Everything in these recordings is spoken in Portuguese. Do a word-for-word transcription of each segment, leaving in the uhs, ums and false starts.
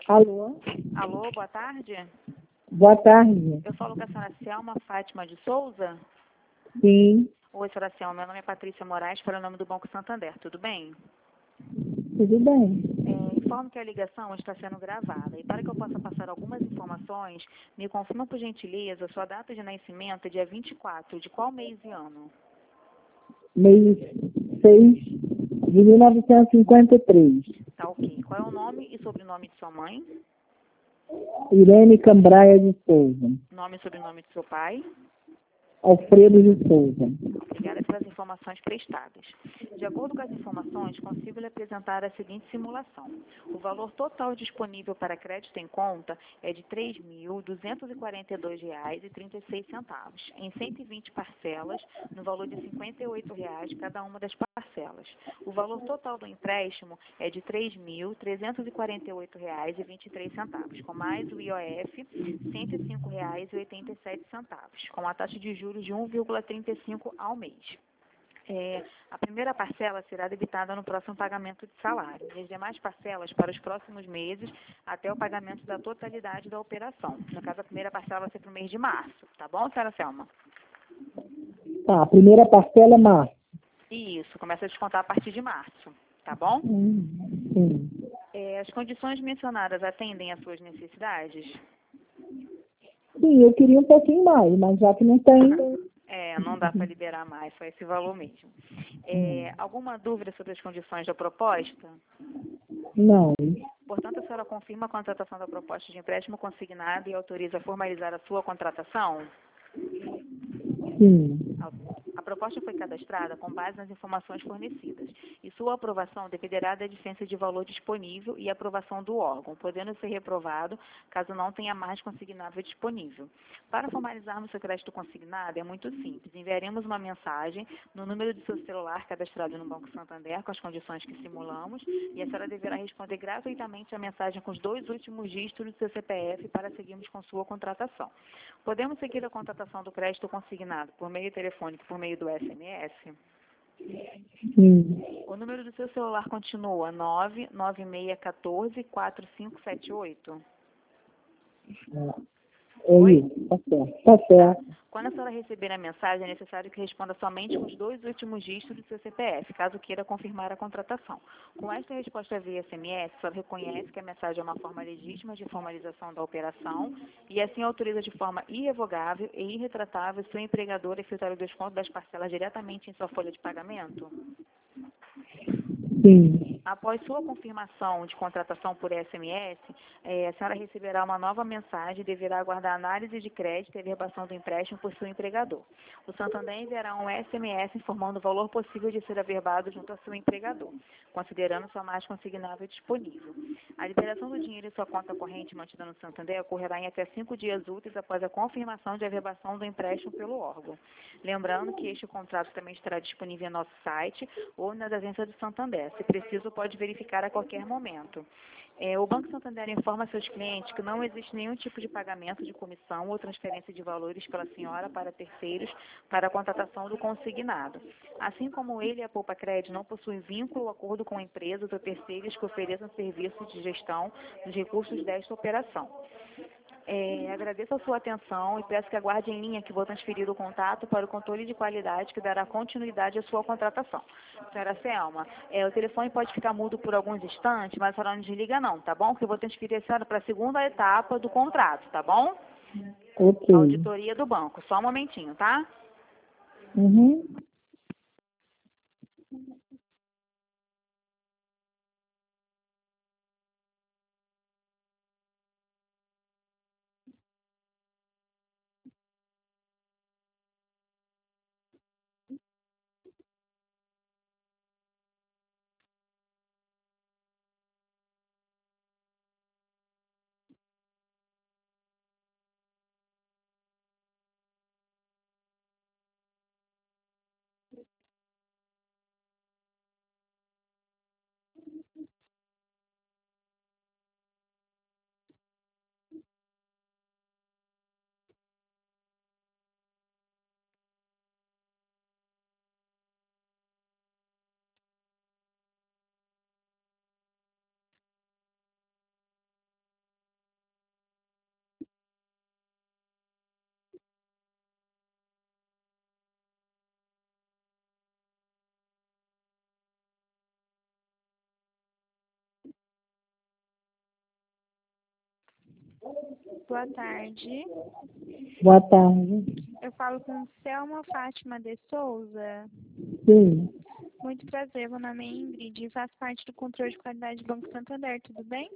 Alô? Alô, boa tarde. Boa tarde. Eu falo com a senhora Selma Fátima de Souza. Sim, Oi, senhora Selma. Meu nome é Patrícia Moraes, para o nome do Banco Santander. Tudo bem? tudo bem. É, informo que a ligação está sendo gravada. E para que eu possa passar algumas informações, me confirma, por gentileza, sua data de nascimento é dia vinte e quatro. De qual mês e ano? Mês seis de mil novecentos e cinquenta e três. Tá ok. Qual é o nome e sobrenome de sua mãe? Irene Cambraia de Souza. Nome e sobrenome de seu pai? Alfredo de Souza. Obrigada pelas informações prestadas. De acordo com as informações, consigo lhe apresentar a seguinte simulação. O valor total disponível para crédito em conta é de três mil duzentos e quarenta e dois reais e trinta e seis centavos, em cento e vinte parcelas, no valor de cinquenta e oito reais cada uma das parcelas. O valor total do empréstimo é de três mil trezentos e quarenta e oito reais e vinte e três centavos, com mais o I O F, cento e cinco reais e oitenta e sete centavos, com a taxa de juros de um vírgula trinta e cinco ao mês. É, a primeira parcela será debitada no próximo pagamento de salário e as demais parcelas para os próximos meses até o pagamento da totalidade da operação. No caso, a primeira parcela vai ser para o mês de março, tá bom, senhora Selma? Tá, a primeira parcela é março. Isso, começa a descontar a partir de março, tá bom? Hum, sim. É, as condições mencionadas atendem às suas necessidades? Sim, eu queria um pouquinho mais, mas já que não tem. É, não dá para liberar mais, só esse valor mesmo. É, alguma dúvida sobre as condições da proposta? Não. Portanto, a senhora confirma a contratação da proposta de empréstimo consignado e autoriza a formalizar a sua contratação? Sim. A proposta foi cadastrada com base nas informações fornecidas e sua aprovação dependerá da diferença de valor disponível e aprovação do órgão, podendo ser reprovado caso não tenha mais consignável disponível. Para formalizarmos seu crédito consignado é muito simples. Enviaremos uma mensagem no número do seu celular cadastrado no Banco Santander com as condições que simulamos e a senhora deverá responder gratuitamente a mensagem com os dois últimos dígitos do seu C P F para seguirmos com sua contratação. Podemos seguir a contratação do crédito consignado por meio telefônico, por meio do S M S? Sim. O número do seu celular continua nove nove seis um quatro quatro cinco sete oito? É isso, tá certo. Tá certo. Quando a senhora receber a mensagem, é necessário que responda somente com os dois últimos dígitos do seu C P F, caso queira confirmar a contratação. Com esta resposta via S M S, a senhora reconhece que a mensagem é uma forma legítima de formalização da operação e assim autoriza de forma irrevogável e irretratável seu empregador a efetuar o desconto das parcelas diretamente em sua folha de pagamento? Sim. Após sua confirmação de contratação por S M S, eh, a senhora receberá uma nova mensagem e deverá aguardar análise de crédito e averbação do empréstimo por seu empregador. O Santander enviará um S M S informando o valor possível de ser averbado junto ao seu empregador, considerando sua margem consignável disponível. A liberação do dinheiro em sua conta corrente mantida no Santander ocorrerá em até cinco dias úteis após a confirmação de averbação do empréstimo pelo órgão. Lembrando que este contrato também estará disponível em nosso site ou nas agências do Santander. Se preciso, pode verificar a qualquer momento. É, o Banco Santander informa a seus clientes que não existe nenhum tipo de pagamento de comissão ou transferência de valores pela senhora para terceiros para a contratação do consignado. Assim como ele e a Poupa Crédito não possuem vínculo ou acordo com empresas ou terceiros que ofereçam serviços de gestão dos recursos desta operação. É, agradeço a sua atenção e peço que aguarde em linha que vou transferir o contato para o controle de qualidade que dará continuidade à sua contratação. Senhora Selma, é, o telefone pode ficar mudo por alguns instantes, mas a senhora não desliga não, tá bom? Porque eu vou transferir a senhora para a segunda etapa do contrato, tá bom? Ok. Auditoria do banco. Só um momentinho, tá? Uhum. Boa tarde. Boa tarde. Eu falo com Selma Fátima de Souza. Sim, Muito prazer, meu nome é Ingrid e faço parte do controle de qualidade do Banco Santander, tudo bem?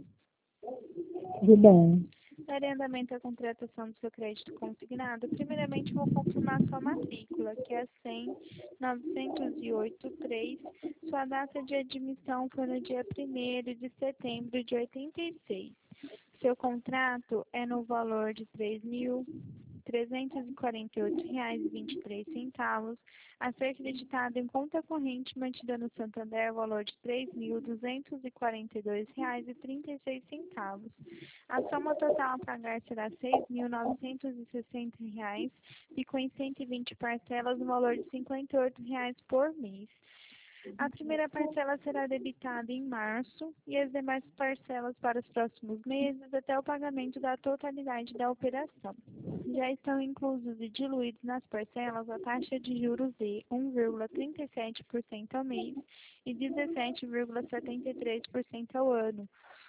tudo bem. Darei andamento à contratação do seu crédito consignado. Primeiramente, vou confirmar sua matrícula, que é cem novecentos e oito três. Sua data de admissão foi no dia primeiro de setembro de oitenta e seis. Seu contrato é no valor de três mil trezentos e quarenta e oito reais e vinte e três centavos, a ser creditado em conta corrente mantida no Santander, valor de três mil duzentos e quarenta e dois reais e trinta e seis centavos. A soma total a pagar será seis mil novecentos e sessenta reais e com cento e vinte parcelas no valor de cinquenta e oito reais por mês. A primeira parcela será debitada em março e as demais parcelas para os próximos meses até o pagamento da totalidade da operação. Já estão inclusos e diluídos nas parcelas a taxa de juros de um vírgula trinta e sete por cento ao mês e dezessete vírgula setenta e três por cento ao ano.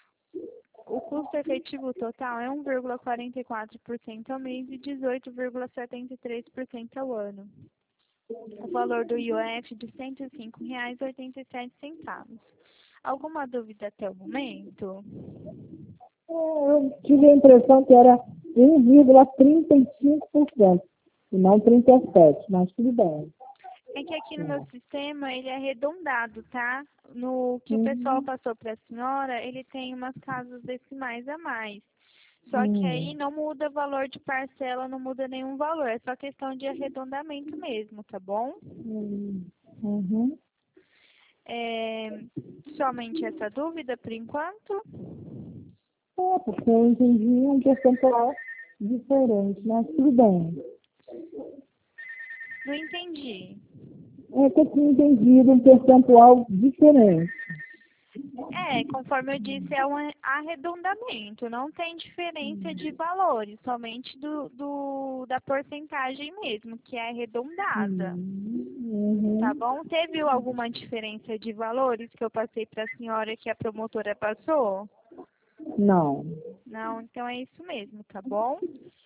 O custo efetivo total é um vírgula quarenta e quatro por cento ao mês e dezoito vírgula setenta e três por cento ao ano. O valor do I O F de cento e cinco reais e oitenta e sete centavos. Alguma dúvida até o momento? Eu tive a impressão que era um vírgula trinta e cinco por cento, e não trinta e sete por cento, mas tudo bem. É que aqui no meu sistema ele é arredondado, tá? No que Uhum. o pessoal passou para a senhora, ele tem umas casas decimais a mais. Só que Hum. aí não muda valor de parcela, não muda nenhum valor. É só questão de arredondamento mesmo, tá bom? Hum. Uhum. É, somente essa dúvida por enquanto? É, porque eu entendi um percentual diferente, mas tudo bem. Não entendi. É que eu tinha entendido um percentual diferente. É, conforme eu disse, é um arredondamento, não tem diferença de valores, somente do, do, da porcentagem mesmo, que é arredondada. Uhum. Tá bom? Teve alguma diferença de valores que eu passei para a senhora que a promotora passou? Não. Não, então é isso mesmo, tá bom?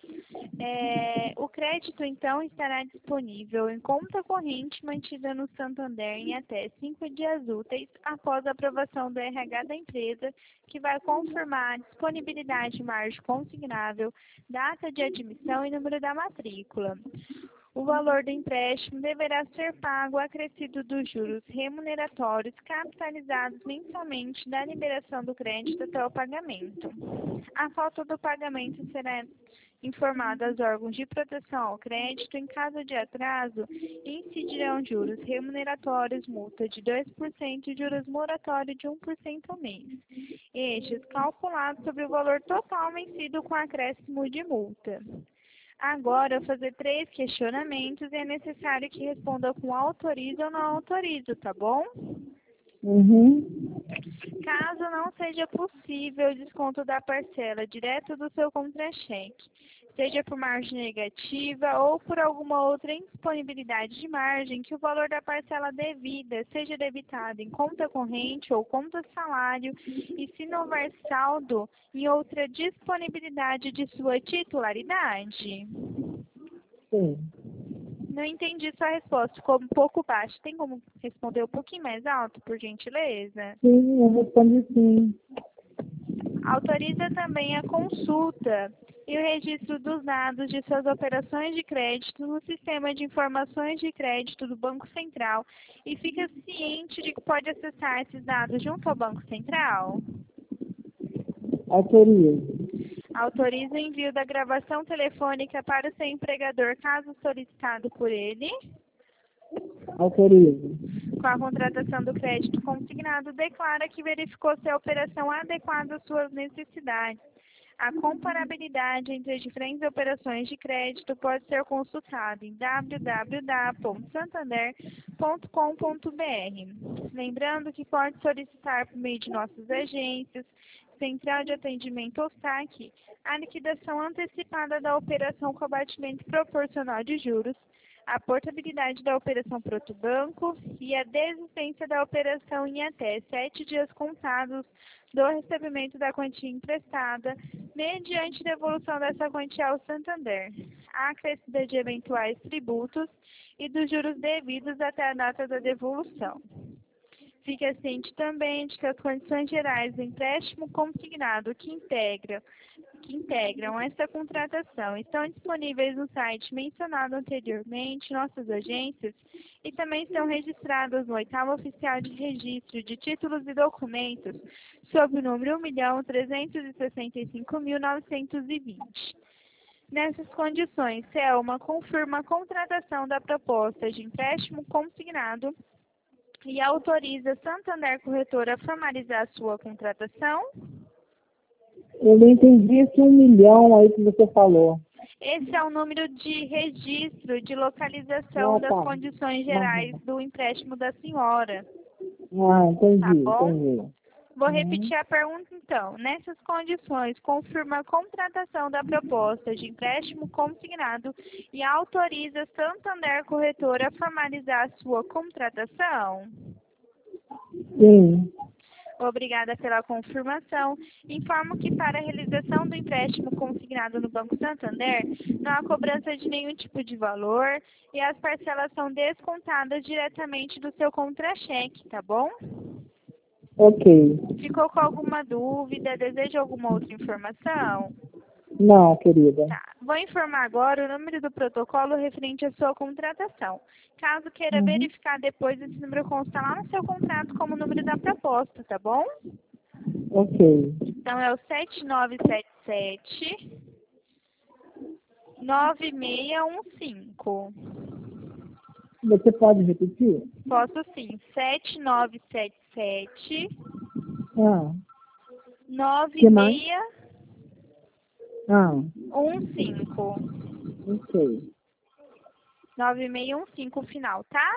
É, o crédito, então, estará disponível em conta corrente mantida no Santander em até cinco dias úteis após a aprovação do R H da empresa, que vai confirmar a disponibilidade de margem consignável, data de admissão e número da matrícula. O valor do empréstimo deverá ser pago acrescido dos juros remuneratórios capitalizados mensalmente da liberação do crédito até o pagamento. A falta do pagamento será informado aos órgãos de proteção ao crédito. Em caso de atraso, incidirão juros remuneratórios, multa de dois por cento e juros moratórios de um por cento ao mês. Estes calculados sobre o valor total vencido com acréscimo de multa. Agora, eu vou fazer três questionamentos e é necessário que responda com autorizo ou não autorizo, tá bom? Uhum. Caso não seja possível o desconto da parcela direto do seu contra-cheque, seja por margem negativa ou por alguma outra indisponibilidade de margem, que o valor da parcela devida seja debitado em conta corrente ou conta salário e se não houver saldo em outra disponibilidade de sua titularidade. Sim. Não entendi sua resposta, ficou um pouco baixa. Tem como responder um pouquinho mais alto, por gentileza? Sim, eu respondi sim. Autoriza também a consulta e o registro dos dados de suas operações de crédito no sistema de informações de crédito do Banco Central e fica ciente de que pode acessar esses dados junto ao Banco Central? Autorizo. Autoriza o envio da gravação telefônica para o seu empregador, caso solicitado por ele. Autorizo. Com a contratação do crédito consignado, declara que verificou se a operação adequada às suas necessidades. A comparabilidade entre as diferentes operações de crédito pode ser consultada em w w w ponto santander ponto com ponto b r. Lembrando que pode solicitar por meio de nossas agências, Central de Atendimento ou S A C, a liquidação antecipada da operação com abatimento proporcional de juros, a portabilidade da operação por outro banco e a desistência da operação em até sete dias contados do recebimento da quantia emprestada, mediante devolução dessa quantia ao Santander, a acrescida de eventuais tributos e dos juros devidos até a data da devolução. Fique ciente também de que as condições gerais do empréstimo consignado que integra que integram esta contratação estão disponíveis no site mencionado anteriormente, nossas agências, e também estão registradas no oitavo Oficial de Registro de Títulos e Documentos, sob o número um milhão trezentos e sessenta e cinco mil novecentos e vinte. Nessas condições, CELMA confirma a contratação da proposta de empréstimo consignado e autoriza Santander Corretora a formalizar sua contratação. Eu não entendi esse um milhão aí que você falou. Esse é o número de registro de localização Ah, tá. das condições gerais do empréstimo da senhora. Ah, entendi, Tá bom? entendi. Vou Uhum. repetir a pergunta então. Nessas condições, confirma a contratação da proposta de empréstimo consignado e autoriza Santander Corretora a formalizar a sua contratação? Sim. Obrigada pela confirmação. Informo que para a realização do empréstimo consignado no Banco Santander, não há cobrança de nenhum tipo de valor e as parcelas são descontadas diretamente do seu contra-cheque, tá bom? Ok. Ficou com alguma dúvida? Deseja alguma outra informação? Não, querida. Tá. Vou informar agora o número do protocolo referente à sua contratação. Caso queira Uhum. verificar depois, esse número consta lá no seu contrato como número da proposta, tá bom? Ok. Então, é o sete nove sete sete, nove seis um cinco. Você pode repetir? Posso sim. sete nove sete sete, Ah, nove que mais? seis Ah, um cinco. ok. nove seis um cinco final, tá?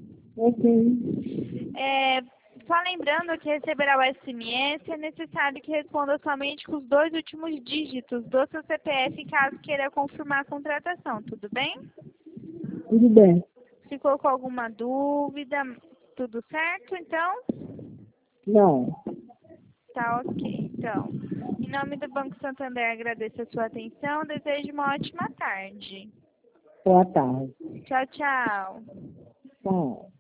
Ok. É, só lembrando que receberá o S M S, é necessário que responda somente com os dois últimos dígitos do seu C P F, caso queira confirmar a contratação, tudo bem? Tudo bem. Ficou com alguma dúvida? Tudo certo, então? Não. Tá ok, então. Em nome do Banco Santander, agradeço a sua atenção, desejo uma ótima tarde. Boa tarde. Tchau, tchau. Tchau.